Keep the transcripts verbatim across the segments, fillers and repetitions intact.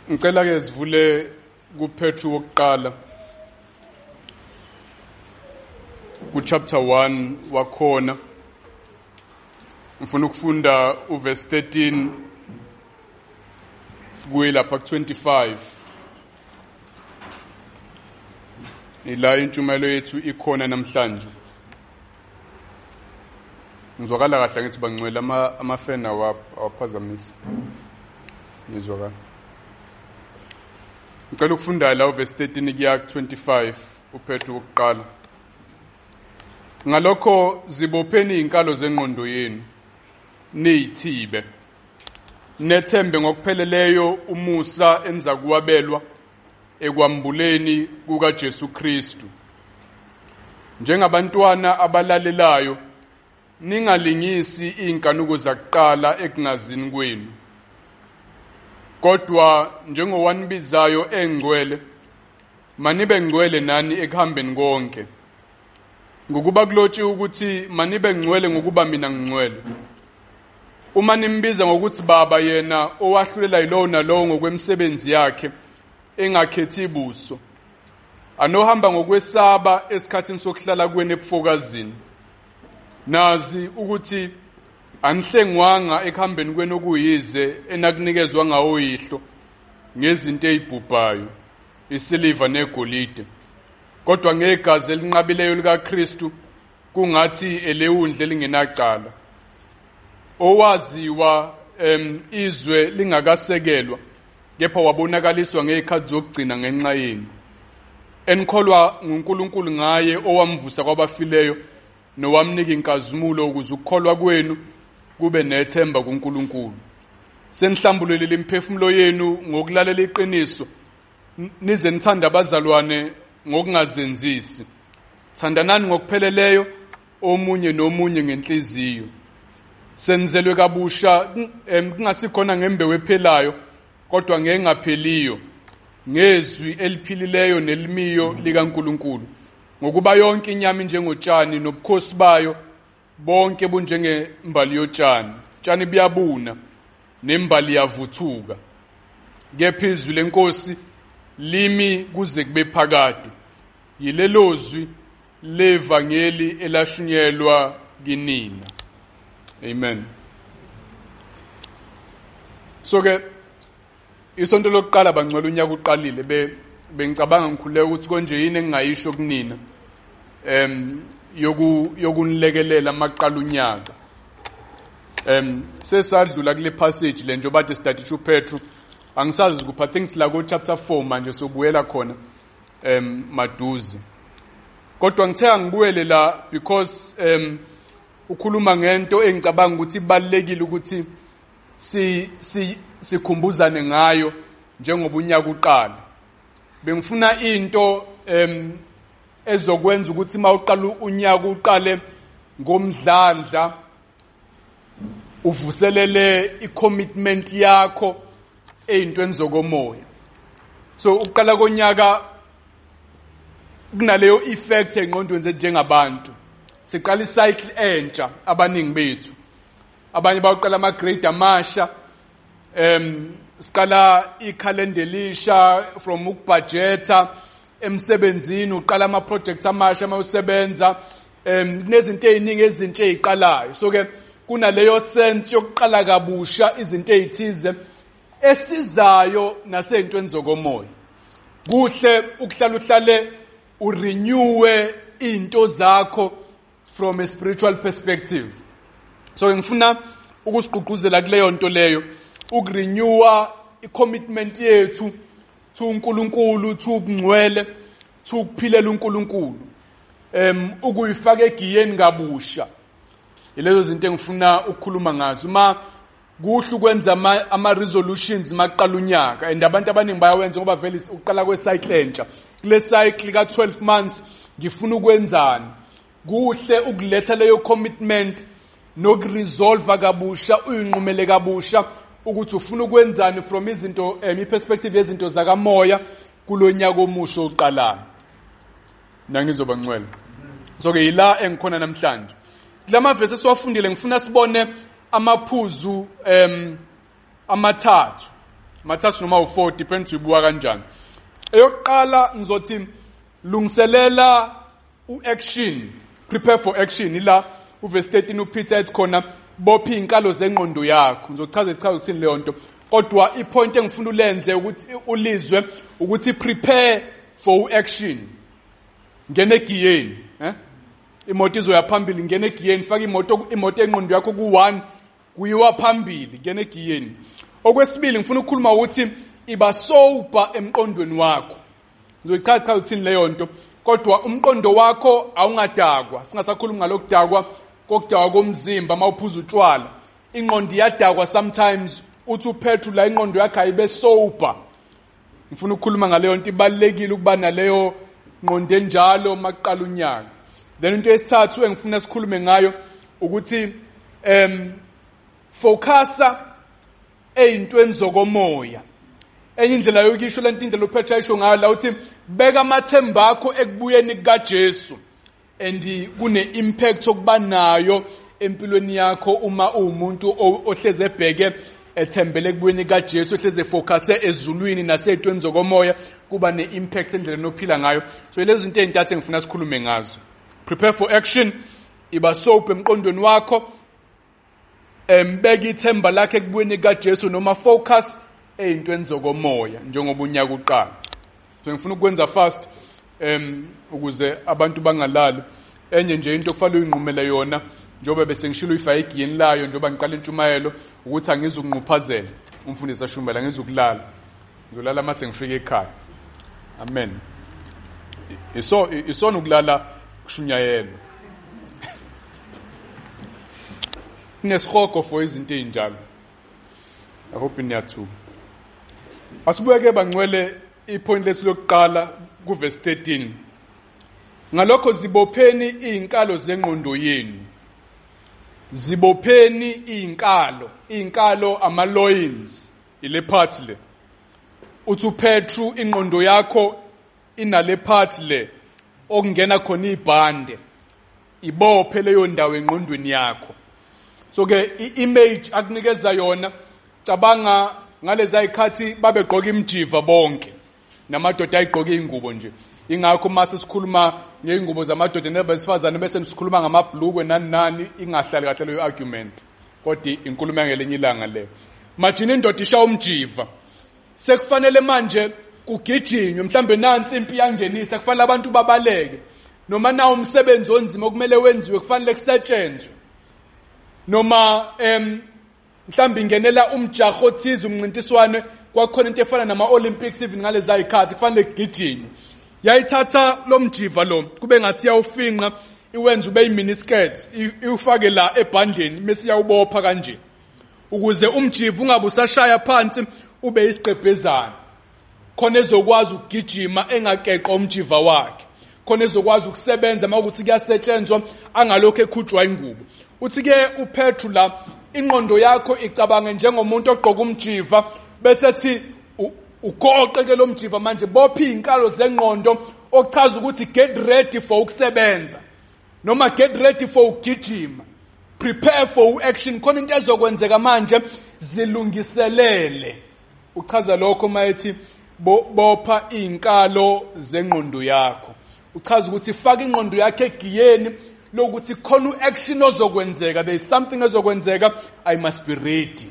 Ngicela ke sivule kuPetru wokuqala ku chapter one wakhona. Ngifuna ukufunda uverse thirteen kuye lapha ku twenty-five. Ila intshumayelo yethu ikhona namhlanje. Ngizwakala kahle ngithi bangcwele ama amafena awaphazamisa. Ngizwakala. Ngicela ukufunda la uverse thirteen kuya ku twenty-five uPetru wokuqala. Ngalokho zibopheni inkalo zengqondo yenu niyithibe. Nethembe ngokupheleleyo umusa enza kuwabelwa ekwambuleni kuka Jesu Kristu. Njengabantwana abalalelayo ningalingisi inkanuko zakuqala ekungazini kwenu. Kodwa njengowanibizayo engcwele manibe ngcwele nani ekuhambeni konke. Ngokuba kulotshiwe ukuthi manibe ngcwele ngokuba mina ngcwele. Uma nimbiza ngokuthi baba yena owahlulela yilowo nalowo ngokwemsebenzi yakhe engakhethi ibuso. Anohamba ngokwesaba esikhathini sokuhlala kwenu ebufokazini. Nazi ukuthi anihlengwanga ekuhambeni kwenu okuyize enakunikezwa ngawo yihlo ngezinto ezibhubhayo, isiliva negolide. Kodwa ngegazi elinqabileyo lika Kristu kungathi elewundle lingenacala. Owaziwa em izwe lingakasekelwa kepha wabonakaliswa ngezikhathi zokugcina ngenxa yenu. Enikholwa nguNkulunkulu ngaye owamvusa kwabafileyo nowamnika inkazimulo ukuze ukukholwa kwenu kube nethemba kuNkulunkulu. Senihlambulelile imphefumulo yenu ngokulalela iqiniso nize nithanda abazalwane ngokungazenzisi. Thandanani ngokupheleleyo omunye nomunye ngenhliziyo. Senzelwe kabusha kungasikhona ngembewu ephelayo kodwa ngengapheliyo ngezwi eliphilileyo nelimiyo likaNkulunkulu. Ngokuba yonke inyama njengotshani nobukhosi bayo bonke bunjengembali yotshani. Tshani buyabuna nembali yavuthuka. Kepha izwi lenkosi limi kuze kube phakade. Yilelo zwi levangeli elashunyelwa kinina. Amen. So ke isonto lokuqala bangcwele unyaka uqalile be bengicabanga ngikhuleka ukuthi konje yini engingayisho kunina em yoku yokunilekelela amaqala unyaka. Em sesadlula kule passage le njengoba bathi study to Petru. Angisazi kupha things la ku chapter four manje sobuyela khona em maduze. Kodwa ngithe ngibuyele la because em ukhuluma ngento engicabanga ukuthi ibalekile ukuthi si sikhumbuzane ngayo njengoba unyaka uqala. Bengifuna into em ezokwenza ukuthi mawuqala unyaka uqale ngomdlandla uvuselele icommitment yakho eyintweni zokomoya. So uqala konyaka kunaleyo effect engqondweni zethu njengabantu. Siqala icycle entsha abaningi bethu. Abanye baqala ama grade amasha em siqala ikhalenda elisha from ukubudgeta emsebenzini uqala ama projects amasha mawusebenza em nezinto eziningi ezintshe eziqalayo. So ke kunaleyo sense yokuqala kabusha izinto ezithize esizayo nasezintweni zokomoya. Kuhle ukuhlala uhlale urenewe into zakho from a spiritual perspective. So ngifuna ukusiqhuquzela kuleyo nto leyo ukurenewa icommitment yethu to uNkulunkulu, to ubungcwele, to ukuphilela uNkulunkulu. Em ukuyifaka egiyeni kabusha. Ilezo zinto engifuna ukukhuluma ngazo. Ma kuhle ukwenza ama, ama resolutions maqala unyaka and abantu abaningi bayawenza ngoba vele uqala kwecycle entsha. Kule cycle ka twelve months ngifuna ukwenzani. Kuhle ukuletha leyo commitment nokuresolve kabusha uyinqumele kabusha ukuthi ufuna ukwenzani from izinto emi perspective yezinto zakamoya kulonyaka omusha oqalayo. Nangizoba ngcwele. So ke ila engikhona namhlanje. Lama verse esiwafundile ngifuna sibone amaphuzu em amathathu mathathu noma u-four depends uyibuka kanjani. Eyokuqala ngizothi lungiselela u-action, prepare for action. Ila uverse thirteen uPeter ethi khona bopha inkalo zengqondo yakho. Ngizochaza ichaza ukuthi leyo nto. Kodwa ipoint engifuna ulenze ukuthi ulizwe ukuthi prepare for action. Ngene egiyeni, eh? Imoto izoya phambili, ngene egiyeni, faka imoto imoto engqondo yakho ku one, kuyiwa phambili, ngene egiyeni. Okwesibili ngifuna ukukhuluma ukuthi iba sober emqondweni wakho. Ngizoyichaza ukuthi leyo nto. Kodwa umqondo wakho awungadakwa. Singasakhulumi ngalokudakwa kokudakwa komzimba mawuphuza utshwala. Ingqondo iyadakwa sometimes. Uthi uPetru la ingqondo yakhe ayibe sober. Ngifuna ukukhuluma ngaleyo nto, ibalekile ukuba naleyo ngqondo enjalo maqala unyaka. Then into yesithathu engifuna sikhulume ngayo ukuthi em focusa eyintweni zokomoya. Enye indlela yokisho lento indlela uPetru ayisho ngayo la uthi beka amathemba akho ekubuyeni kukaJesu, and kune impact okuba nayo empilweni yakho uma umuntu ohleze ebheke ethembele ekubuyeni kaJesu, ohleze focuse ezulwini naseyintweni zokomoya, kuba ne-impact endlela nophila ngayo. So lezo zinto ezintathu engifuna sikhulume ngazo. Prepare for action, iba sober emqondweni wakho, embeka ithemba lakhe ekubuyeni kaJesu noma focus eyintweni zokomoya njengoba unyaka uqala. So ngifuna ukwenza fast em ukuze abantu bangalali. Enye nje into kufanele uyinqumele yona njengoba bese ngishilo ifa egiyeni layo njengoba ngiqala intshumayelo ukuthi angizukunquphazela umfundisi ashumbela, ngizukulala. Ngizolala mase ngifike ekhaya. Amen. Iso isona ukulala kushunyayelwa. Nesihoko for izinto ezinjalo. I hope niyathuka. Asibuyeke bangcwele ipoint lethu lokuqala ku verse thirteen. Ngalokho zibopheni izinkalo zengqondo yenu. Zibopheni izinkalo, izinkalo ama loins, ile part le. Uthi uPetru ingqondo yakho inale part le okungena khona ibhande. Ibophe leyo ndawo engqondweni yakho. So ke i-image akunikeza yona, cabanga ngalezi ayikhathi babegqoka imjiva bonke namadoda ayigqoka izingubo nje. Ingakho mase sikhuluma ngeingubo zamadoda nebesifazane bese sikhuluma ngamabhlukwe nani nani, ingahlali kahle leyo argument. Kodwa inkulumo ngelenye ilanga leyo. Imagine indoda isha umjiva. Sekufanele manje kugijinywe, mhlambe nansi impi yangenisa, kufanele abantu babaleke. Noma na umsebenzi onzima okumele wenziwe kufanele kusetshenzwe. Noma em mhlambe ingenela umjaho othize umncintiswane kwakhona into efana nama Olympics even ngalezi ayikhathi kufanele kugijinywe. Yayithatha lo mjiva lo kube ngathi yawufinqa iwenza ube yimini skirt, iufake la ebhandeni bese yawubopha kanje ukuze umjiva ungabe usashaya phansi ube isiqebhezana. Khona ezokwazi ukugijima engakeqa umjiva wakhe. Khona ezokwazi ukusebenza mawukuthi kuyasetshenzwa angalokho ekhutshwa ingubo. Uthi ke uPetru la ingqondo yakho icabanga njengomuntu ogqoka umjiva bese ethi ugoqe ke lo mjiva manje bopha izinkalo zengqondo okuchaza ukuthi get ready for ukusebenza noma get ready for ukugijima, prepare for action. Khona into ezokwenzeka manje zilungiselele. Uchaza lokho mayethi bopha izinkalo zengqondo yakho. Uchaza ukuthi faka ingqondo yakhe egiyeni lokuthi khona uaction ozokwenzeka, there is something ezokwenzeka, I must be ready.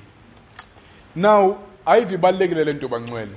Now ayivibalekile lento bangcwele.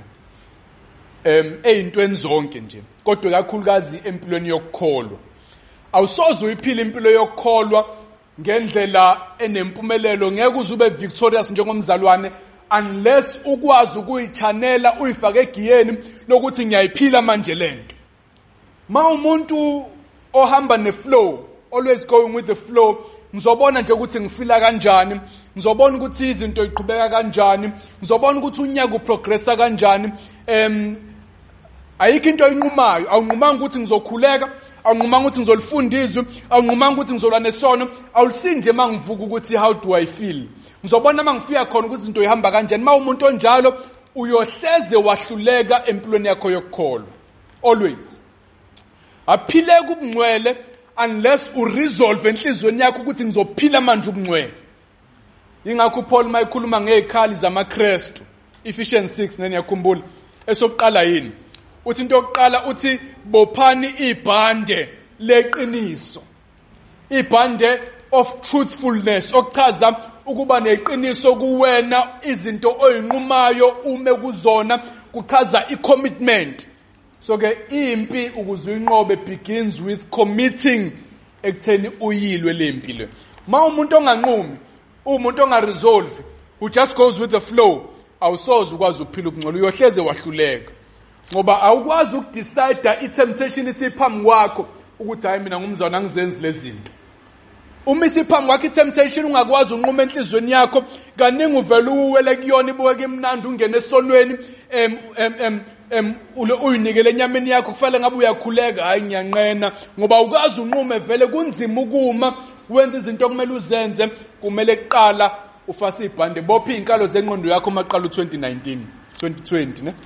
Em eyintweni zonke nje. Kodwa kakhulukazi empilweni yokukholwa. Awusoze uyiphile impilo yokukholwa ngendlela enempumelelo, ngeke uzube victorious njengomzalwane unless ukwazi ukuyichanela uyifake egiyeni lokuthi ngiyayiphila manje lento. Ma umuntu ohamba ne-flow, always going with the flow, ngizobona nje ukuthi ngifila kanjani, ngizobona ukuthi izinto iqhubeka kanjani, ngizobona ukuthi unyaka uprogressa kanjani. Em ayikho into oyinqumayo, awunqumanga ukuthi ngizokhuleka, awunqumanga ukuthi ngizolifunda izwi, awunqumanga ukuthi ngizolwa nesono, awulisinje mangivuka ukuthi how do I feel. Ngizobona mangifika khona ukuthi izinto ihamba kanjani. Ma umuntu onjalo uyohleze wahluleka empilweni yakho yokukholwa. Always. Aphileke ubungcwele unless uresolve enhlizweni yakho ukuthi ngizophila manje ubungcwele. Ingakho uPaul mayikhuluma ngezikhali zamaKristu Ephesians six nani yakhumbula esokuqala yini uthi into yokuqala uthi bophani ibhande leqiniso ibhande of truthfulness okuchaza ukuba neqiniso kuwena izinto oyinqumayo ume kuzona kuchaza i-commitment so ke impi ukuze uyinqobe begins with committing ekutheni uyilwe lempilo ma umuntu onganqumi umuntu ongaresolve who just goes with the flow awusoze ukwazi ukuphila ubungcwele uyohleze wahluleka ngoba awukwazi ukudecide i-temptation isiphambi kwakho ukuthi hayi mina ngumzana ngizenze lezi zinto uma isiphambi kwakho i-temptation ungakwazi unquma enhlizweni yakho kaningi uvela uwele kuyona ibuke imnandi ungene esonweni em em em uyinikele enyameni yakho kufanele ngabe uyakhuleka hayi ngiyanqena ngoba awukazi unqume vele kunzima ukuma wenza izinto okumele uzenze kumele kuqala ufase ibhande bopha izinkalo zengqondo yakho maqala u-twenty nineteen twenty twenty ne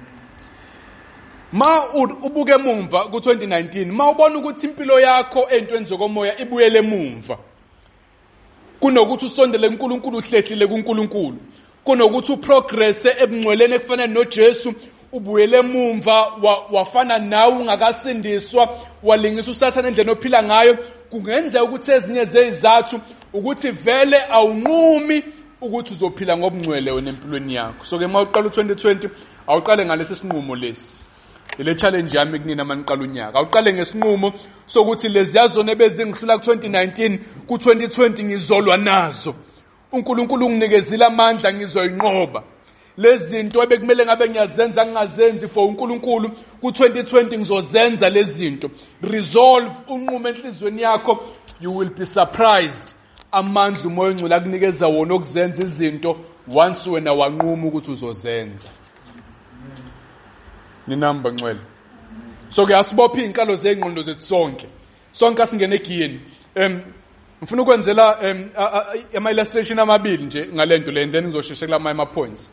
ma ubuke emumva ku-twenty nineteen ma ubona ukuthi impilo yakho ey'ntweni zokomoya ibuyele emumva kunokuthi usondele kuNkulunkulu uhlehlile kuNkulunkulu kunokuthi uprogresse ebungcweleni ekufanele noJesu ubuyele emumva wafana nawe ungakasindiswa walingisa usathana endleni ophila ngayo kungenzeka ukuthi ezinye zezizathu ukuthi vele awunqumi ukuthi uzophila ngobungcwele wena empilweni yakho so ke ma uqala u-twenty twenty awuqale ngalesi sinqumo lesi ile challenge yami kunina maniqala unyaka awuqale ngesinqumo sokuthi lezi yazona ebezingihlula ku-twenty nineteen ku-twenty twenty ngizolwa nazo uNkulunkulu unginikezile amandla ngizoyinqoba lezi zinto ebekumele ngabe ngiyazenza ngingazenzi for uNkulunkulu ku-twenty twenty ngizozenza lezi zinto resolve unqume enhlizweni yakho you will be surprised amandla umoya ongcwele akunikeza wona okuzenza izinto once wena wanquma ukuthi uzozenza ni number ngcwele so ke asibophe izinkalo zengqondo zethu sonke sonke asingene egiyeni em ngifuna ukwenzela em ama illustration amabili nje ngalento le then ngizosheshe kula my points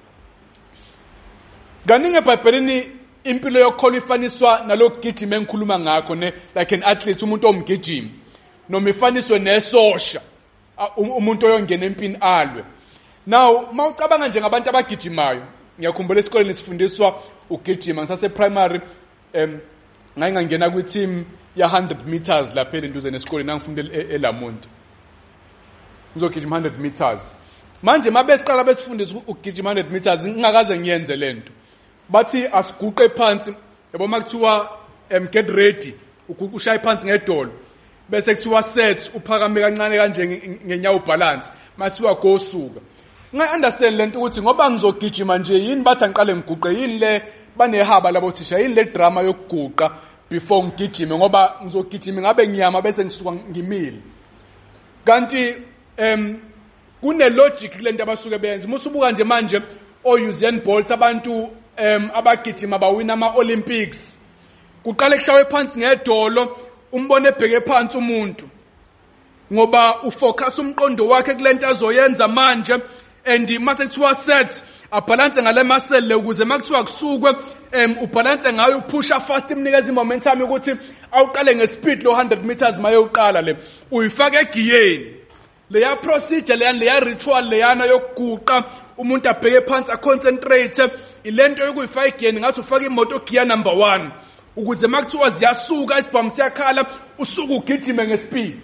kaningi eBhayibhelini impilo yokukholwa ifaniswa nalokugijima engikhuluma ngakho ne like an athlete umuntu omgijimi noma ifaniswe nesosha umuntu oyongena empini alwe now mawucabanga nje ngabantu abagijimayo ngiyakhumbula esikoleni sifundiswa ukugijima ngisase primary em ngayingangena kwi team ya one hundred meters lapha enduze nesikoleni ngifundela eLamonti ngizogijima one hundred meters manje mabeqala besifundisa ukugijima one hundred meters ngingakaze ngiyenze lento bathi asiguqe phansi yabo makuthiwa em get ready ukushaya phansi ngedolo bese kuthiwa set uphakame kancane kanje ngenyawo balance masiwa go suka ngai understand lento ukuthi ngoba ngizogijima nje yini bathi angiqale ngiguqe yini le banehaba labo thisha yini le drama yokuguqa before ngigijime ngoba ngizogijima ngabe ngiyama bese ngisuka ngimile kanti em kune logic lento abasuke benza musubuka nje manje o Usain Bolt abantu em abagijima bawina ama Olympics kuqale kushawe phansi ngedolo umbone ebheke phansi umuntu ngoba ufocus umqondo wakhe kulento azoyenza manje and mase kuthiwa set abalance ngale muscle ukuze makuthiwa kusukwe em ubalance ngayo upusha fast imnikeza momentum ukuthi awuqale ngespeed lo one hundred meters maye uqala le uyifaka egiyeni leya procedure leya leya ritual leyana yokuguqa umuntu abheke phansi aconcentrate ilento yokuyifaka egiyeni ngathi ufaka imoto gear number one ukuze makuthiwa ziyasuka isibhamu siyakhala usuku ugijime ngespeed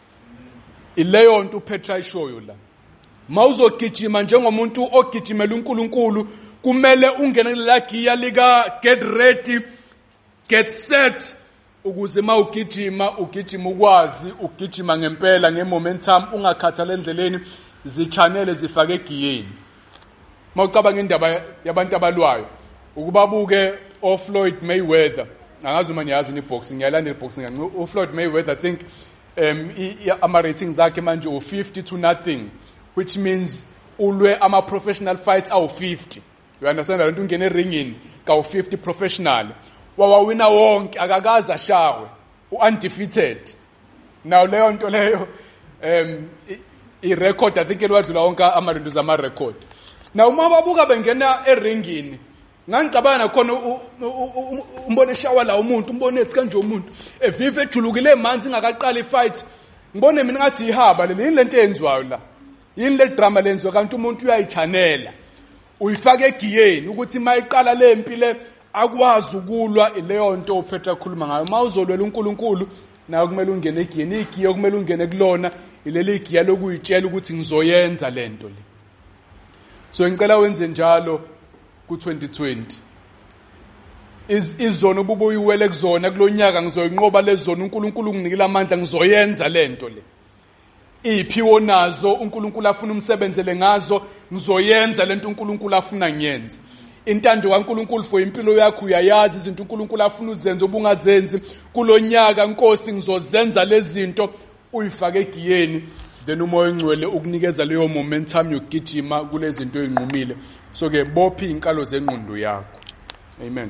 ileyo nto uPetra ishoyo la mawuzogijima njengomuntu ogijimela uNkulunkulu kumele ungene la gear lika get ready get set ukuze mawugijima ugijima ukwazi ugijima ngempela ngemomentum ungakhathala endleleni zichanele zifake egiyeni mawucabanga indaba yabantu abalwayo ukubabuke oFloyd Mayweather angazi uma niyazi ni boxing ngiyalana iboxing uFloyd Mayweather I think um ama ratings akhe manje u fifty to nothing which means ulwe ama professional fights awu fifty you understand that ungene ringini ka u fifty professional wawawina wonke akakazi ashawe undefeated now leyo nto leyo um I record I think elwadlula wonke amarinduza ama record now uma babuka bengena eringini ngangicabana khona umbone shawa la umuntu umbone ethi kanje umuntu evive ejulukile emanzi ingakaqala ifight ngibone mina ngathi ihaba le yini lento eyenziwayo la yini le drama lenziwa kanti umuntu uyayichanela uyifaka egiyeni ukuthi mayiqala le mpilo akwazi ukulwa leyo nto uPetru akhuluma ngayo. Mawuzolwela uNkulunkulu nawe kumele ungene egiyeni. Igiya kumele ungene kulona ileli giya lokuyitshela ukuthi ngizoyenza lento le. So ngicela wenze njalo ku twenty twenty. Iz izona ububo uyiwele kuzona kulonyaka ngizoyinqoba lezona uNkulunkulu unginikela amandla ngizoyenza lento le. Iphiwo nazo uNkulunkulu afuna umsebenzele ngazo ngizoyenza lento uNkulunkulu afuna ngiyenze. Intando kaNkulunkulu for impilo yakho uyayazi izinto uNkulunkulu afuna uzenze obungazenzi kulonyaka Nkosi ngizozenza lezi zinto uyifake egiyeni then umoya ongcwele ukunikeza leyo momentum yokugijima kulezi zinto ezinqumile. So ke bophi inkalo zengqondo yakho. Amen.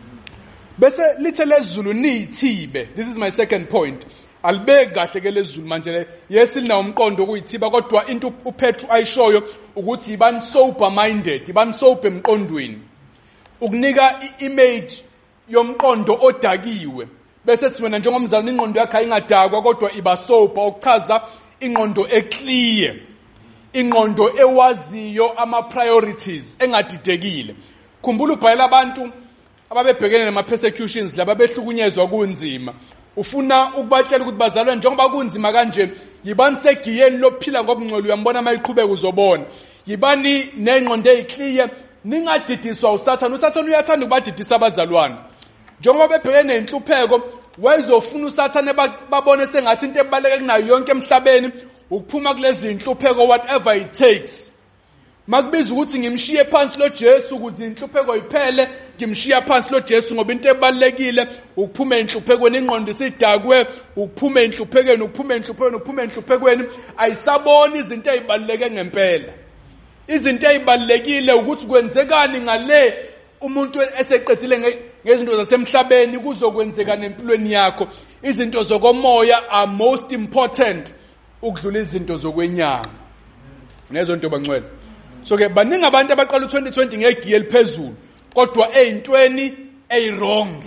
Bese lithe lezulu niyithibe. This is my second point. Alibeke kahle ke lezulu manje le. Yes lina umqondo ukuyithiba kodwa into uPetru ayishoyo ukuthi ibani sober minded, ibani sober emqondweni. Ukunika iimage yomqondo odakiwe. Bese siwena njengomzali ingqondo yakhe ayingadakwa kodwa iba sober okuchaza ingqondo eclear. Ingqondo ewaziyo ama priorities engadidekile. Khumbula ubhayela abantu ababebhekene nama persecutions laba behlukunyezwa kunzima. Ufuna ukubatshela ukuthi bazalwane njengoba kunzima kanje yibani segiyeni lophila ngobungcwele uyambona mayiqhubeka uzobona. Yibani nengqondo eziclear ningadidiswa uSathane. uSathane uyathanda ukubadidisa abazalwane. Njengoba bebhekene nenhlupheko wayezofuna uSathane babone sengathi into ebaleke kunayo yonke emhlabeni ukuphuma kulezi inhlupheko whatever it takes. Makubiza ukuthi ngimshiye phansi lo Jesu ukuze inhlupheko iphele, ngimshiya phansi lo Jesu ngoba into ebalekile ukuphuma enhluphekweni ingqondo isidakwe, ukuphuma enhluphekweni, ukuphuma enhluphekweni, ukuphuma enhluphekweni ayisaboni izinto ezibaleke ngempela. Izinto ezibalekile ukuthi kwenzekani ngale umuntu eseqedile ngezinto zasemhlabeni kuzokwenzeka nempilweni yakho. Izinto zokomoya are most important ukudlula izinto zokwenyama. Nezo nto bangcwele. So ke baningi abantu abaqala u-twenty twenty ngegiya eliphezulu kodwa eyintweni ey-wrong.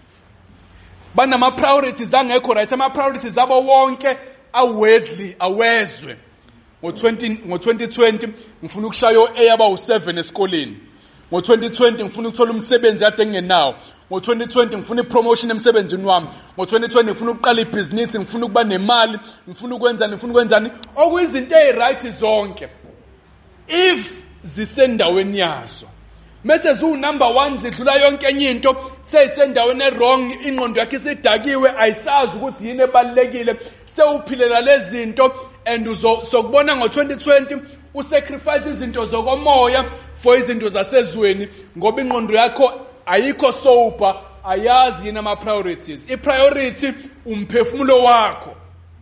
Banama priorities angekho right, ama priorities abo wonke awedly awezwe. Ngo-twenty twenty ngifuna ukushaya o-A aba u-seven esikoleni. Ngo-twenty twenty ngifuna ukuthola umsebenzi kade ngingenawo. Ngo-twenty twenty ngifuna ipromotion emsebenzini wami. Ngo-twenty twenty ngifuna ukuqala ibhizinisi, ngifuna ukuba nemali, ngifuna ukwenzani, ngifuna ukwenzani. Okuyizinto ezi-right zonke. If zisendaweni yazo. Mase zu number one zidlula yonke enye into seyisendaweni e-wrong, ingqondo yakhe isidakiwe ayisazi ukuthi yini ebalekile, sewuphilela lezi zinto and uzokubona ngo-twenty twenty usacrifice izinto zokomoya for izinto zasezweni ngoba ingqondo yakho ayikho sober, ayazi yini ama priorities. I-priority umphefumulo wakho.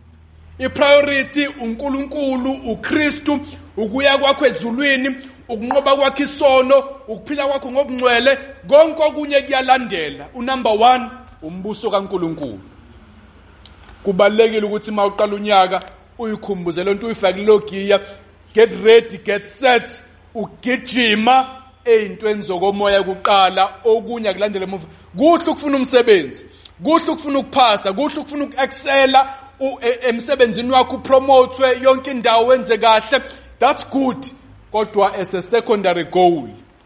I-priority uNkulunkulu, uKristu, ukuya kwakho ezulwini, ukunqoba kwakho isono, ukuphila kwakho ngobungcwele, konke okunye kuyalandela. Unumber one umbuso kaNkulunkulu. Kubalekile ukuthi mawuqala unyaka uyikhumbuze lento uyifake logiya, get ready, get set, ugijima eyintweni zokomoya kuqala, okunye kulandela emuva. Kuhle ukufuna umsebenzi, kuhle ukufuna ukuphasa, kuhle ukufuna ukuexcela emsebenzini wakho, upromotwe yonke indawo wenze kahle. That's good. Kodwa as a secondary goal,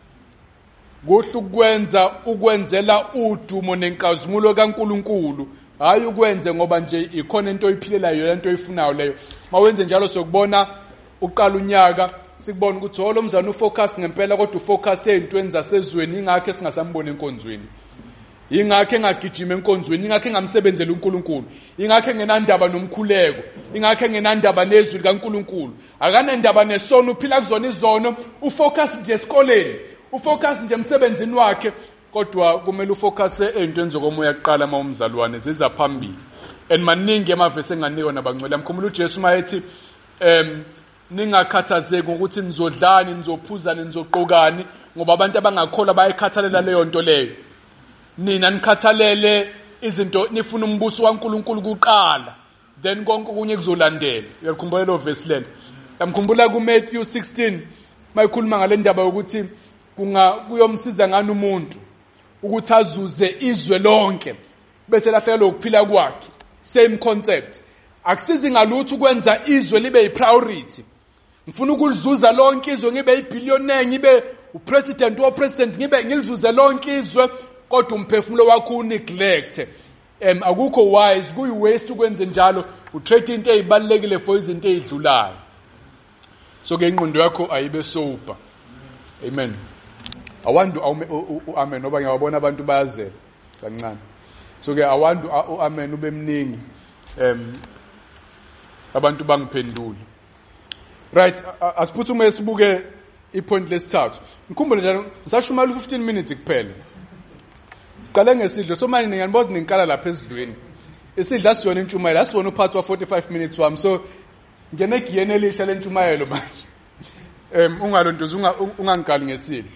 kuhle ukwenza ukwenzela udumo nenkazimulo kaNkulunkulu, hayi ukwenze ngoba nje ikhona into oyiphileyo lento oyifunayo leyo. Mawenze njalo sokubona uqala unyaka sikubona ukuthi holo mzana ufocus ngempela kodwa ufocus ezintweni zasezweni, ingakho singasambona enkonzweni. Ingakho engagijima enkonzweni, ingakho engamsebenzela uNkulunkulu, ingakho engenandaba nomkhuleko, ingakho engenandaba nezwi likaNkulunkulu, akanandaba nesono, uphila kuzona izono, ufocus nje esikoleni, ufocus nje emsebenzini wakhe. Kodwa kumele ufocus ezintweni zokomoya kuqala uma umzalwane ziza phambili. And maningi amavesi enganikwa nabangcwele. Mkhumbulo uJesu mayethi em ningakhathazeki ukuthi nizodlani, nizophuzani, nizoqokani ngoba abantu abangakholwa bayikhathalela leyo nto leyo. Nina nikhathalele izinto, nifuna umbuso kaNkulunkulu kuqala, then konke okunye kuzolandela. Uyakhumbula lo verse lelo. Yamkhumbula ku Matthew sixteen mayikhuluma ngale ndaba ukuthi kunga kuyomsiza ngani umuntu ukuthi azuze izwe lonke bese lahlekelwa ukuphila kwakhe. Same concept. Akusizi ngalutho ukwenza izwe libe yipriority. Ngifuna ukulizuza lonke izwe ngibe yibillionaire, ngibe upresident wo president ngibe ngilizuze lonke izwe kodwa umphefumulo wakho uneglect. Em akukho wise, kuyi waste ukwenze njalo, utrade into ezibalekile for izinto ezidlulayo. So ke ingqondo yakho ayibe sober. Amen. Awantu amen ngoba ngiyabona abantu bayazela kancane. So ke awantu amen ube mningi em abantu bangiphendula. Right, asiphuthume sibuke ipoint lesithathu. Ngikhumbule njalo ngisashumela fifteen minutes kuphela. Siqale ngesidlo somanje ngiyanibona ninkala lapha esidlweni. Isidla siyona intshumayelo, asibona uphathi wa forty-five minutes wami. So ngene giyene elisha lentshumayelo manje. Em ungalontozi ungangikali ngesidlo.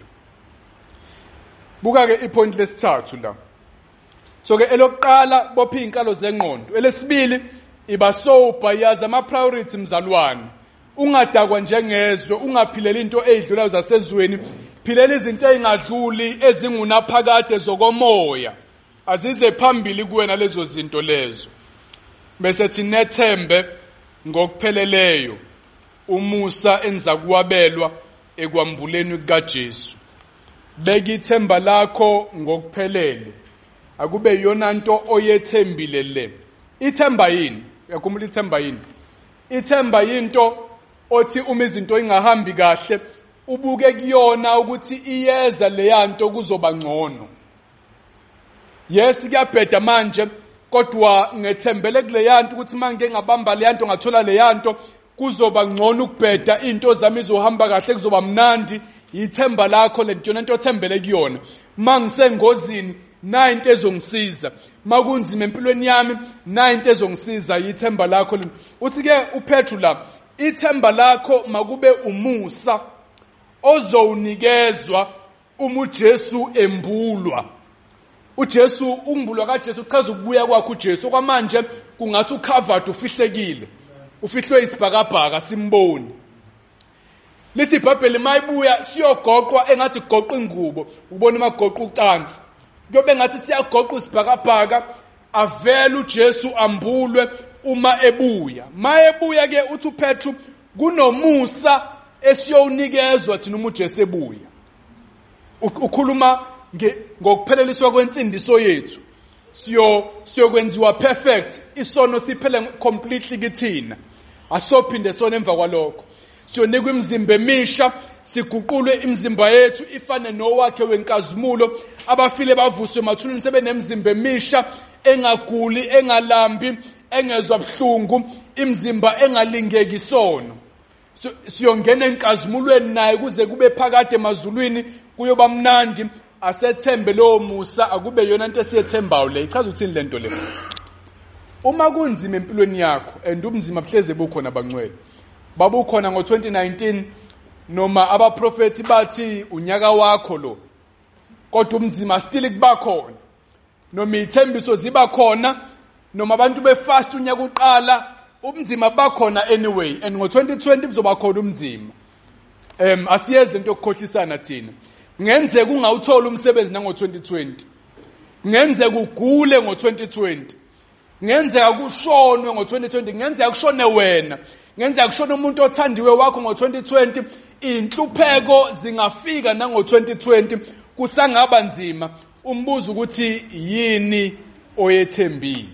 Buka ke ipoint lesithathu la. So ke elokuqala bopha izinkalo zengqondo. Elesibili iba sober, yazi ama priority mzalwane. Ungadakwa njengezwe, ungaphilela into ezidlulayo zasezweni, philela izinto ezingadluli ezingunaphakade zokomoya. Azize phambili kuwena lezo zinto lezo. Bese thinethembe ngokupheleleyo umusa enza kuwabelwa ekwambuleni kukaJesu. Beka ithemba lakho ngokuphelele. Akube yona into oyethembile le. Ithemba yini? Yakhumbula ithemba yini? Ithemba yinto othi uma izinto ingahambi kahle ubuke kuyona ukuthi iyeza leyanto kuzoba ngcono. Yes kuyabheda manje kodwa ngethembele kule yanto ukuthi manje ngabamba le yanto ngathola le yanto kuzoba ngcono ukubheda into zami izohamba kahle kuzoba mnandi. Ithemba lakho lento yona into othembele kuyona. Mangisengozini na into ezongisiza, makunzima empilweni yami na into ezongisiza. Ithemba lakho uthi ke uPetru la, ithemba lakho makube umusa ozowunikezwa uma uJesu embulwa. uJesu umbulwa kaJesu uchaza ukubuya kwakhe uJesu. Kwamanje kungathi ucovered, ufihlekile, ufihlwe isibhakabhaka simboni. Lithi iBhayibheli mayibuya siyogoqwa engathi goqa ingubo, ubona magoqa ucansi. Kuyobe ngathi siyagoqa isibhakabhaka, avela uJesu ambulwe uma ebuya. Mayebuya ke uthi uPetru kunomusa esiyonikezwa thina uma uJesu ebuya. Ukhuluma ngokupheleliswa kwensindiso yethu. Siyo siyokwenziwa perfect, isono siphele completely kithina. Asophinde sona emva kwalokho. Siyonikwa imizimba emisha, siguqulwe imizimba yethu ifane nowakhe wenkazimulo. Abafile bavuswe emathuneni sebenemizimba emisha, engaguli, engalambi, engezwa buhlungu, imizimba engalingeki isono. Siyongena enkazimulweni naye kuze kube phakade emazulwini kuyoba mnandi. Asethembe lo musa, akube yona into esiyethembayo le. Ichaza uthini lento le? Uma kunzima empilweni yakho and ubunzima buhleze bukhona bangcwele. Babukhona ngo twenty nineteen noma abaprofeti bathi unyaka wakho lo. Kodwa ubunzima still kubakhona. Noma ithembiso ziba khona, noma abantu befast unyaka uqala, ubunzima bakhona anyway. And ngo twenty twenty kuzoba khona ubunzima. Em asiyeze into yokukhohlisana thina. Ngenzeka ungawuthola umsebenzi nango twenty twenty. Ngenzeka ugule ngo twenty twenty. Ngenzeka kushonwe ngo twenty twenty. Ngenzeka kushone wena. Ngenzeka kushona umuntu othandiwe wakho ngo twenty twenty. Inhlupheko zingafika nango twenty twenty. Kusangaba nzima. Umbuzo ukuthi yini oyethembile.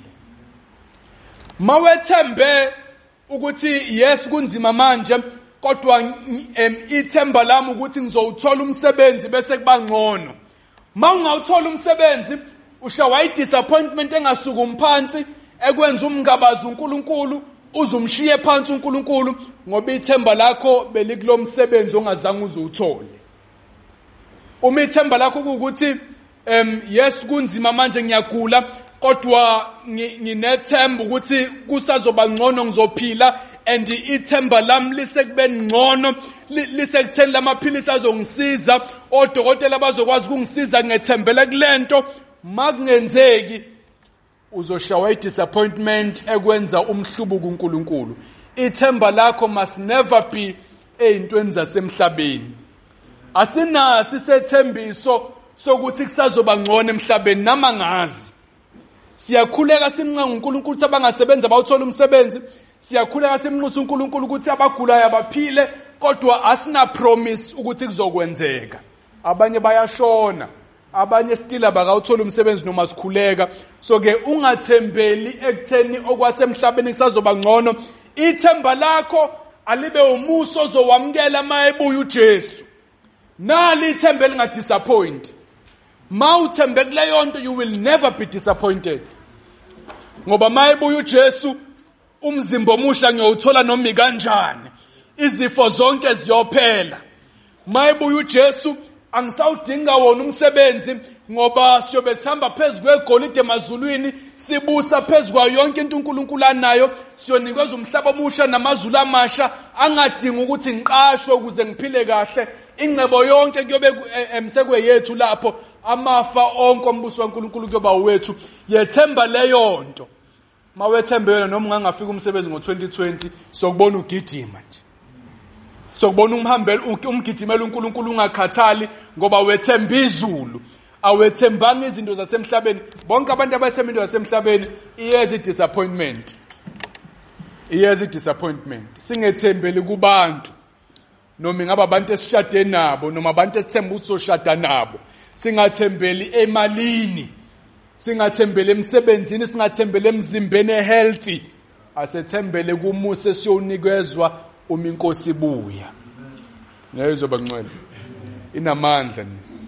Mawethembe ukuthi yes kunzima manje kodwa ithemba lami ukuthi ngizowuthola umsebenzi bese kuba ngcono. Mawungawuthola umsebenzi ushawa idisappointment engasuka umphansi ekwenza umngabaza uNkulunkulu uzumshiye phansi uNkulunkulu ngoba ithemba lakho belikulo msebenzi ongazange uzowuthole. Uma ithemba lakho ukuthi em yes kunzima manje ngiyagula kodwa nginethemba ukuthi kusazoba ngcono ngizophila and ithemba lami lisekubeni ngcono lisekutheni lamaphilisi azongisiza odokotela bazokwazi ukungisiza ngethembele kulento makungenzeki uzoshawa idisappointment ekwenza umhlubuko uNkulunkulu. Ithemba lakho must never be ezintweni zasemhlabeni. Asinasi sethembiso sokuthi kusazoba ngcono emhlabeni nama ngazi. Siyakhuleka simnqa uNkulunkulu ukuthi abangasebenza bawuthola umsebenzi. Siyakhuleka simnxusa uNkulunkulu ukuthi abagulayo abaphile kodwa asina promise ukuthi kuzokwenzeka. abanye bayashona, abanye still abakawuthola umsebenzi noma sikhuleka. So ke ungathembeli ekutheni okwasemhlabeni kusazoba ngcono. Ithemba lakho alibe umuso ozowamkela mayebuya uJesu. Nali ithemba elingadisappoint. Ma uthembe kuleyo nto, you will never be disappointed. Ngoba mayebuya uJesu, umzimba omusha ngiyowuthola noma kanjani. Izifo zonke ziyophela. Mayebuya uJesu, angisawudinga wona umsebenzi ngoba siyobe sihamba phezulu kwegolide emazulwini, sibusa phezulu kwayo yonke into uNkulunkulu anayo, siyonikeza umhlaba omusha namazulu amasha, angadingi ukuthi ngiqashwe ukuze ngiphile kahle. Ingcebo yonke kuyobe emsekwe yethu lapho, amafa onke ombuso kaNkulunkulu kuyoba wethu. Yethemba leyo nto. Mawethembe yona noma ungangafika umsebenzi ngo twenty twenty, sokubona ugijima nje. Sokubona umhambela umgijimela uNkulunkulu ungakhathali ngoba wethemba izulu. Awethembanga izinto zasemhlabeni. Bonke abantu abathemba izinto zasemhlabeni, iyeza disappointment. Iyeza disappointment. Singethembeli kubantu. Noma ngaba abantu esishade nabo, noma abantu esithemba ukuthi soshada nabo. Singathembeli emalini. Singathembeli emsebenzini, singathembeli emzimbeni ehealthy. Asethembele kumusa esiyonikezwa uma inkosi ibuya. Nayo izoba ngcwele. Inamandla.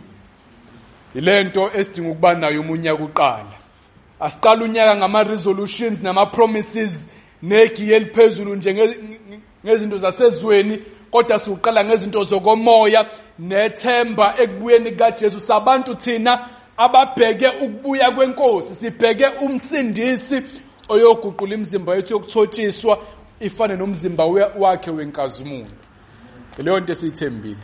Ilento esidinga ukuba nayo umunyaka uqala. Asiqala unyaka ngama resolutions nama promises negiye eliphezulu nje ngezinto zasezweni, kodwa siqala ngezinto zokomoya nethemba ekubuyeni kaJesu. Sabantu thina ababheke ukubuya kwenkosi, sibheke umsindisi oyoguqula imizimba yethu yokuthotshiswa ifane nomzimba wakhe wenkazimulo. Leyo nto esiyithembile.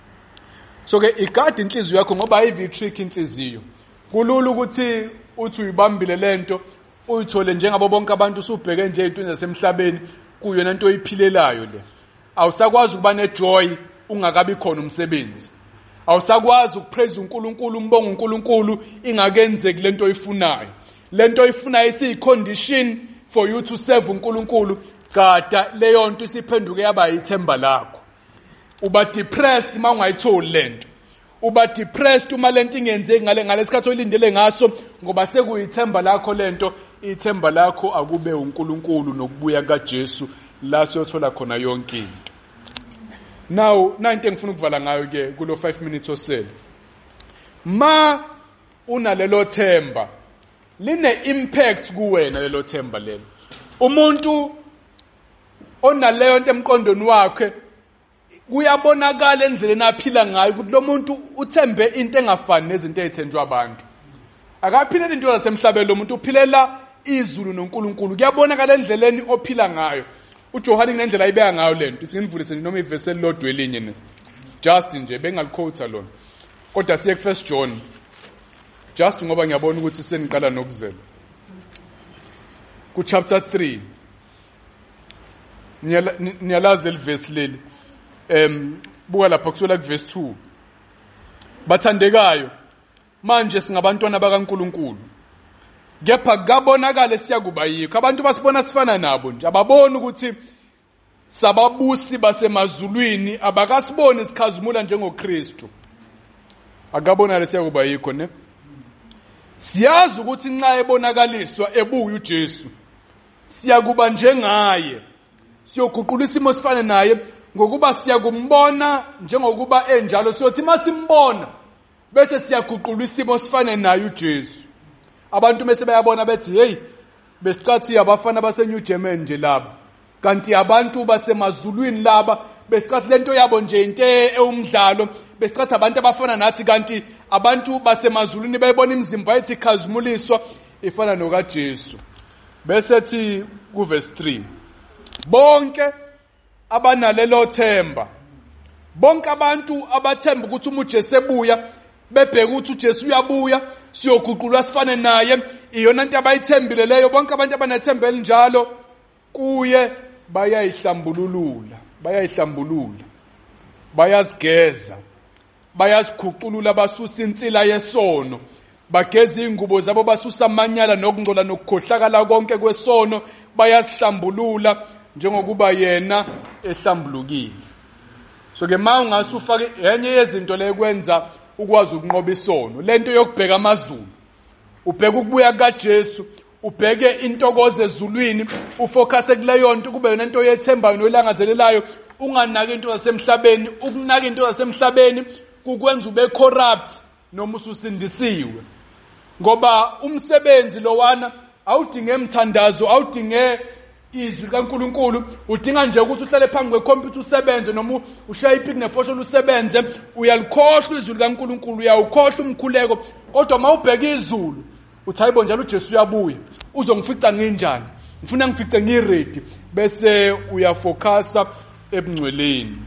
So ke igadi inhliziyo yakho ngoba ayivi trick inhliziyo. Kulula ukuthi uthi uyibambile lento uyithole njengabo bonke abantu usubheke nje izinto zasemhlabeni kuyona into oyiphilelayo le. Awusakwazi ukuba nejoy ungakabi khona umsebenzi. Awusakwazi ukupraise uNkulunkulu, umbonga uNkulunkulu ingakenzeki lento oyifunayo. Lento oyifunayo isiyicondition for you to serve uNkulunkulu. Gada leyo nto isiphenduke yaba yithemba lakho. Uba depressed uma ungayitholi lento. Uba depressed uma lento ingenzeki ngale ngalesikhathi oyilindele ngaso ngoba sekuyithemba lakho lento. Ithemba lakho akube uNkulunkulu nokubuya kaJesu la siyothola khona yonke into. Now nante ngifuna ukuvala ngayo ke kulo five minutes osele. Ma unalelo themba line impact kuwena lelo themba lelo. Umuntu onaleyo nto emqondweni wakhe kuyabonakala endleleni aphila ngayo ukuthi lo muntu uthembe into engafani nezinto ezithenjwa abantu. Akaphilela into zasemhlabeni, lo muntu uphilela izulu noNkulunkulu. Kuyabonakala endleleni ophila ngayo. uJohane ngendlela ayibeka ngayo lento singivulise noma ivesi elilodwa elinye ne just nje bengaliquote lona, kodwa siye ku First John just ngoba ngiyabona ukuthi seniqala nokuzela ku chapter three. Niyalazi elivesi leli em buka lapha kusula ku verse two. Bathandekayo, manje singabantwana bakaNkulunkulu, kepha kabonakale siyakuba yikho. Abantu basibona sifana nabo nje, ababona ukuthi sababusi basemazulwini, abakasiboni sikhazimula njengoKristu. Akabonakale siyakuba yikho ne. Siyazi ukuthi nxa ebonakaliswa ebuya uJesu siyakuba njengaye, siyoguqula isimo sifane naye ngokuba siyakumbona njengokuba enjalo. Siyothi masimbona bese siyaguqula isimo sifane naye uJesu. Abantu mase bayabona bethi hey besicathi abafana base New German nje laba, kanti abantu basemazulwini laba besicathi lento yabo nje into eumdlalo. Besicathi abantu abafana nathi, kanti abantu basemazulwini bayibona imizimba yethi ikhazimuliswa ifana nokaJesu. Bese thi ku verse three, bonke abanalelo themba, bonke abantu abathemba ukuthi uma uJesu ebuya bebheka ukuthi uJesu uyabuya siyoguqulwa sifane naye, iyona into abayithembile leyo. Bonke abantu abanethemba elinjalo kuye bayayihlambulula, bayayihlambulula, bayazigeza, bayazikhuculula, basusa insila yesono, bageza ingubo zabo, basusa amanyala nokungcola nokukhohlakala konke kwesono, bayazihlambulula njengokuba yena ehlambulukile. So ke ma ungasufake yenye yezinto le kwenza ukwazi ukunqoba isono lento yokubheka amazulu ubheka ukubuya kaJesu ubheke intokozo ezulwini ufocus kuleyo nto kube yona into yethembayo nolangazelelayo unganaki into zasemhlabeni ukunaka into zasemhlabeni kukwenza ube corrupt noma ususindisiwe ngoba umsebenzi lowana awudinge emthandazo awudinge izwi kaNkuluNkulu udinga nje ukuthi uhlale phambi kwecomputer usebenze noma ushaye ipiki nefosholo usebenze uyalikhohlwa izwi kaNkuluNkulu uyawukhohlwa umkhuleko kodwa mawubheka izulu uthi hayibo njalo uJesu uyabuya uzongifica nginjani ngifuna ngifice ngiready bese uyafocusa ebungcweleni.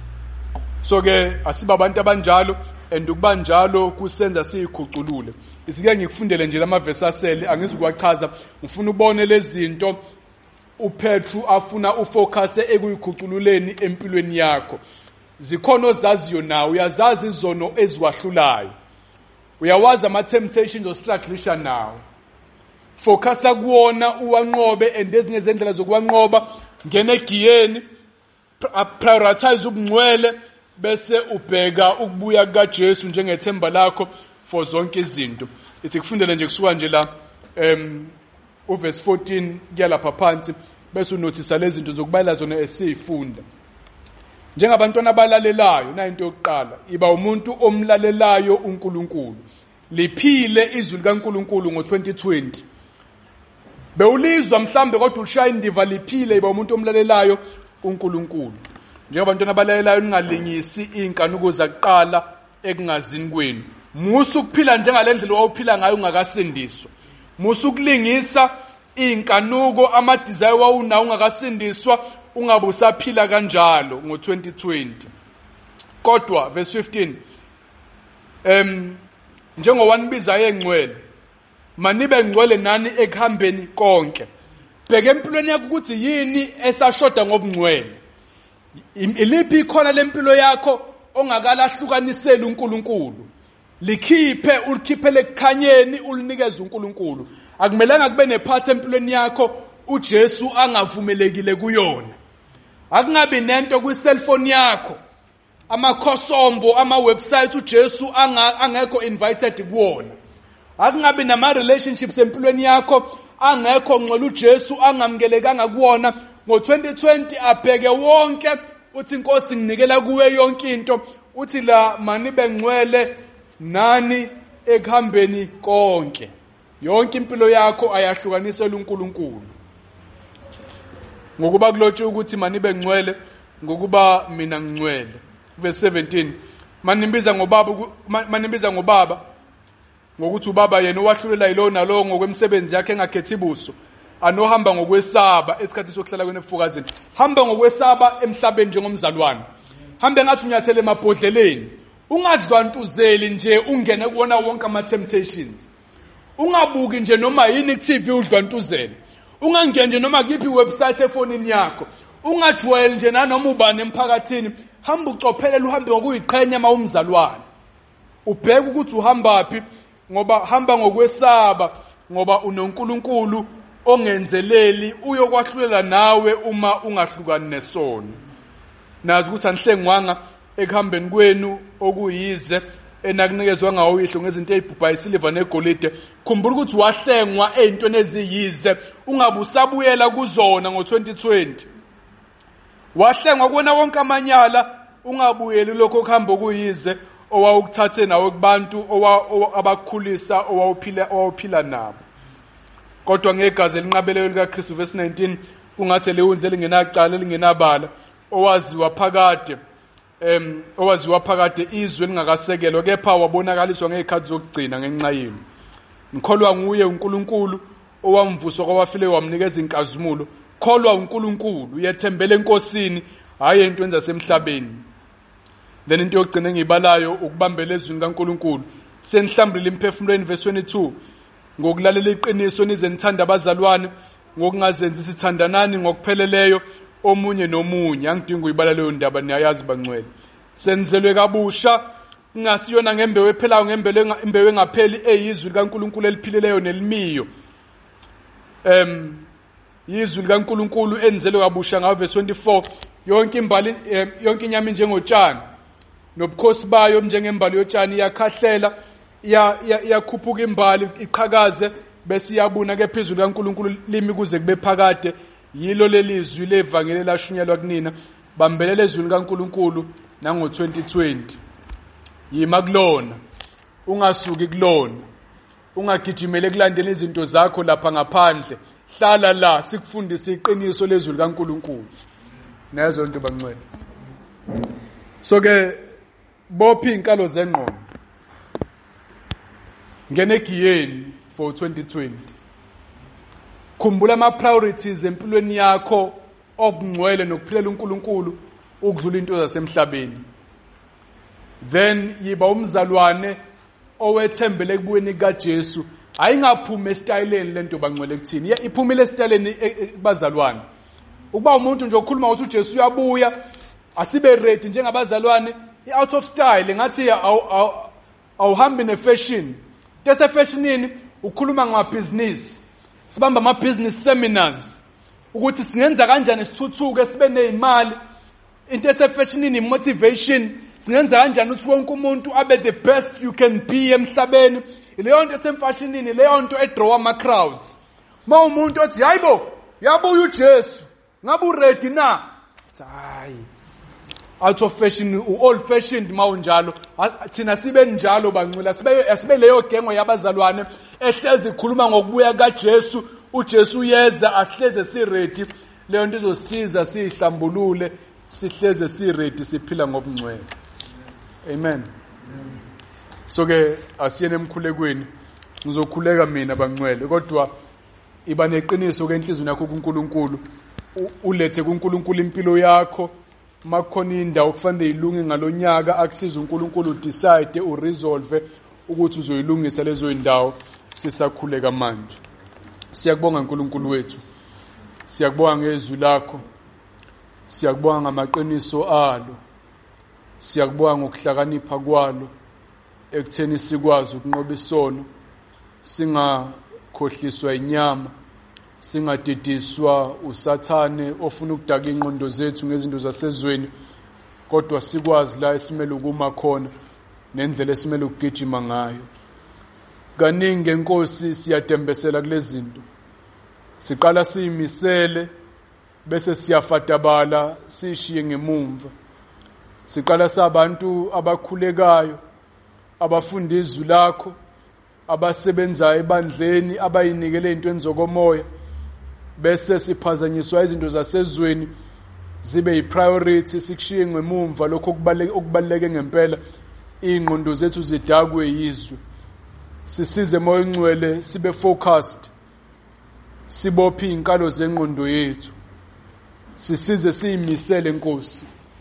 So ke asiba abantu abanjalo and ukuba njalo kusenza siyikhuculule isike ngikufundele nje lamavesi asele angizukuwachaza ngifuna ubone lezi zinto uPetru afuna ufocus ekuyikhucululeni empilweni yakho zikhona ozaziyo nawe uyazazi izono eziwahlulayo uyawazi ama temptations ostruglisha nawe focusa kuona uwanqobe and ezinye zendlela zokuwanqoba ngene egiyeni prioritize ubungcwele bese ubheka ukubuya kaJesu njengethemba lakho for zonke izinto. Isikufundele nje kusuka nje la um uverse fourteen kuya lapha phansi bese unothisa lezi zinto zokubayela zona esifunda. Njengabantwana abalalelayo na into yokuqala iba umuntu omlalelayo uNkulunkulu liphile izwi likaNkulunkulu ngo twenty twenty bewulizwa mhlambe kodwa ushaya indiva liphile iba umuntu omlalelayo uNkulunkulu. Njengabantwana abalalelayo ningalingisi inkanuko zakuqala ekungazini kwenu musu kuphila njengalendlela wawuphila ngayo ungakasindiswa musu kulingisa inkanuko ama desire wawunawo ungakasindiswa ungabe usaphila kanjalo ngo twenty twenty. Kodwa verse fifteen em njengo wanibiza yengcwele manibe ngcwele nani ekuhambeni konke bheke empilweni yakho ukuthi yini esashoda ngobungcwele iliphi ikhona lempilo yakho ongakalahlukaniseli uNkulunkulu likhiphe ulikhiphe lekukhanyeni ulinikeze uNkulunkulu akumelanga kube nephathi empilweni yakho uJesu angavumelekile kuyona akungabi nento kwi-cellphone yakho amakhosombo ama-website uJesu angekho invited kuwona akungabi nama-relationships empilweni yakho angekho ngcola uJesu angamukelekanga kuwona ngo twenty twenty abheke wonke uthi inkosi nginikela kuwe yonke into uthi la manibe ngcwele nani ekuhambeni konke yonke impilo yakho ayahlukanisela uNkulunkulu ngokuba kulotshe ukuthi manibe ngcwele ngokuba mina ngcwele. Verse seventeen manimbiza ngobaba manimbiza ngobaba ngokuthi ubaba yena owahlulela yilo nalo ngokwemsebenzi yakhe engakhethi ibuso anohamba ngokwesaba esikhathi sokuhlala kwena ebufukazini hamba ngokwesaba emhlabeni njengomzalwane hambe ngathi unyathele emabhodleleni ungadlwantuzeli nje ungene kuona wonke ama temptations ungabuki nje noma yini ku T V udlwantuzele ungangene nje noma kiphi website efonini yakho ungajwayeli nje nanoma ubani emphakathini hamba ucophelela uhambe ngokuyiqhenya mawumzalwane ubheke ukuthi uhamba phi ngoba hamba ngokwesaba ngoba unoNkulunkulu ongenzeleli uyokwahlulela nawe uma ungahlukani nesono nazi ukuthi anihlengwanga ekuhambeni kwenu okuyize enakunikezwe ngawo ihlo ngezinto ezibhubha isiliva negolide khumbula ukuthi wahlengwa ezintweni eziyize ungabe usabuyela kuzona ngo twenty twenty wahlengwa kuona wonke amanyala ungabuyeli lokho kuhamba okuyize owawukuthathe nawe kubantu abakhulisa owawuphila owawuphila nabo kodwa ngegazi elinqabeleyo likaKristu verse nineteen kungathi lewundle lingenacala lingenabala owaziwa phakade em owaziwa phakade izwe lingakasekelwa kepha wabonakaliswa ngezikhathi zokugcina ngenxa yenu ngikholwa nguye uNkulunkulu owamvusa kwabafile wamnikeza inkazimulo kholwa uNkulunkulu uyethembele enkosini hayi entweni zasemhlabeni. Then into yokugcina engibalayo ukubambela ezwini kaNkulunkulu senihlambile imphefumulweni verse twenty-two ngokulalela iqiniso nize nithanda abazalwane ngokungazenzi sithandanani ngokupheleleyo omunye nomunye angidinga uyibala leyo ndaba niyayazi bangcwele senzelwe kabusha kungasiyona ngembewe ephelayo ngembele imbewe engapheli eyizwi likaNkulunkulu eliphilileyo nelimiyo em izwi likaNkulunkulu enzelwe kabusha ngawo verse twenty-four yonke imbali yonke inyama njengotshani nobukhosi bayo njengembali yotshani iyakhahlela iyakhuphuka imbali iqhakaze bese iyabuna ke phezulu kaNkulunkulu limi kuze kube phakade yilo lelizwi levangeli lashunyelwa kunina bambelela ezwini kaNkulunkulu nango twenty twenty yima kulona ungasuki kulona ungagijimele kulandela izinto zakho lapha ngaphandle hlala la sikufundisa iqiniso lezwi kaNkulunkulu nezo zinto bangcwele so ke bophi inkalo zengqondo ngene giyeni for twenty twenty khumbula ama priorities empilweni yakho okungcwele nokuphilela uNkulunkulu ukudlula into zasemhlabeni then yiba umzalwane owethembele kubuyeni kaJesu ayingaphuma estyleni lento bangcwele kuthini iphumile estyleni bazalwane ukuba umuntu nje okhuluma ukuthi uJesu uyabuya asibe ready njengabazalwane out of style ngathi awuhambi ne fashion tese fashionini ukhuluma ngamabusiness sibamba ama business seminars ukuthi singenza kanjani sithuthuke sibe nezimali into esefashionini motivation singenza kanjani ukuthi wonke umuntu abe the best you can be emhlabeni leyo nto esemfashionini leyo nto edraw ama crowds ma umuntu othi hayibo yabuya uJesu ngabe ready na hayi out of fashion old fashioned mawunjalo thina sibe njalo bangcula sibe asibe leyo gengo yabazalwane ehlezi ikhuluma ngokubuya kaJesu uJesu yeza asihleze si ready leyo nto izosiza sihlambulule sihleze si ready siphila ngobungcwele amen so ke asiyene emkhulekweni ngizokhuleka mina bangcwele kodwa iba neqiniso ke enhlizweni yakho kuNkulunkulu ulethe kuNkulunkulu impilo yakho makhona indawo kufanele ilunge ngalonyaka akusiza uNkulunkulu decide uresolve ukuthi uzoyilungisa lezo indawo sisakhuleka manje siyakubonga uNkulunkulu wethu siyakubonga ngezwi lakho siyakubonga ngamaqiniso alo siyakubonga ngokuhlakanipha kwalo ekutheni sikwazi ukunqoba isono singakhohliswa inyama singadidiswa usathane ofuna ukudaka ingqondo zethu ngezinto zasezweni kodwa sikwazi la esimele ukuma khona nendlela esimele ukugijima ngayo kaningi enkosi siyadembesela kulezi zinto siqala siyimisele bese siyafatabala sishiye ngemumva siqala sabantu abakhulekayo abafunda izwi lakho abasebenza ebandleni abayinikele into zokomoya bese siphazanyiswa izinto zasezweni zibe yipriority sikushiye ngemumva lokho okubaleke ngempela ingqondo zethu zidakwe yizwe sisize moya ngcwele sibe focused sibophe inkalo zengqondo yethu sisize siyimisele Nkosi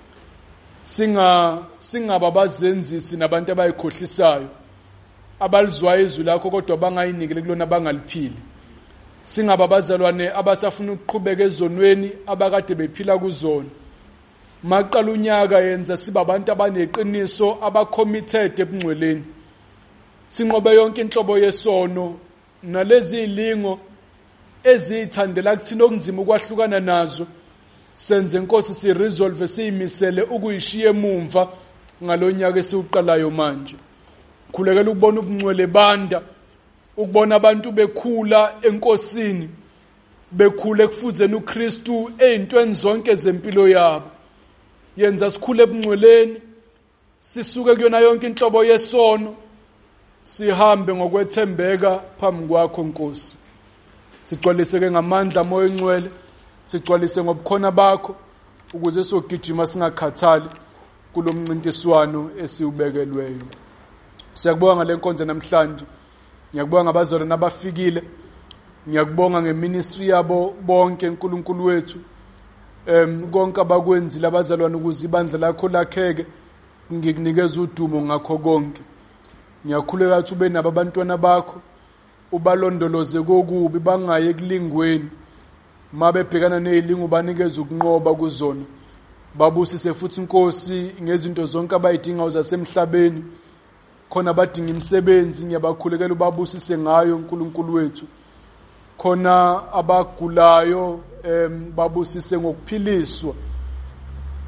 singa singababazenzisi nabantu abayikhohlisayo abalizwayo izwi lakho kodwa bangayinikele kulona bangaliphili singababazalwane abasafuna ukuqhubeka ezonweni abakade bephila kuzona maqala unyaka yenza siba abantu abaneqiniso abacommitted ebungcweleni sinqobe yonke inhlobo yesono nalezi ilingo ezithandela kuthina okunzima ukwahlukana nazo senze Nkosi si resolve siyimisele ukuyishiya emumva ngalonyaka esiuqalayo manje khulekela ukubona ubungcwele banda ukubona abantu bekhula enkosini bekhule ekufuzeni uKristu ezintweni zonke zempilo yabo yenza sikhule ebungcweleni sisuke kuyona yonke inhlobo yesono sihambe ngokwethembeka phambi kwakho Nkosi sigcwaliseke ngamandla moya engcwele sigcwalise ngobukhona bakho ukuze sogijima singakhathali kulomncintiswano esiubekelweyo siyakubonga ngalenkonzo namhlanje ngiyakubonga ngabazalwane abafikile ngiyakubonga ngeministry yabo bonke uNkulunkulu wethu em konke abakwenzile abazalwane ukuze ibandla lakho lakheke ngikunikeza udumo ngakho konke ngiyakhuleka ukuthi ube nabo abantwana bakho ubalondoloze kokubi bangaye kulingweni mabe bhekana nezilingo banikeza ukunqoba kuzona babusise futhi Nkosi ngezinto zonke abayidinga zasemhlabeni khona badinga imisebenzi ngiyabakhulekela ubabusise ngayo uNkulunkulu wethu khona abagulayo em babusise ngokuphiliswa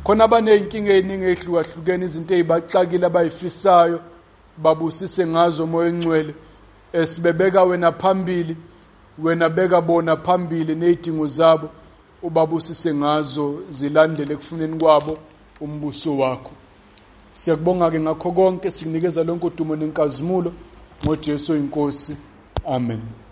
khona abaneyinkinga eziningi ezihlukahlukene, izinto ezibaxakile abayifisayo babusise ngazo Moya Engcwele. Esibebeka wena phambili, wena beka bona phambili nezidingo zabo, ubabusise ngazo zilandele ekufuneni kwabo umbuso wakho. Siyakubonga ke ngakho konke, sikunikeza lonke udumo nenkazimulo ngoJesu inkosi. Amen.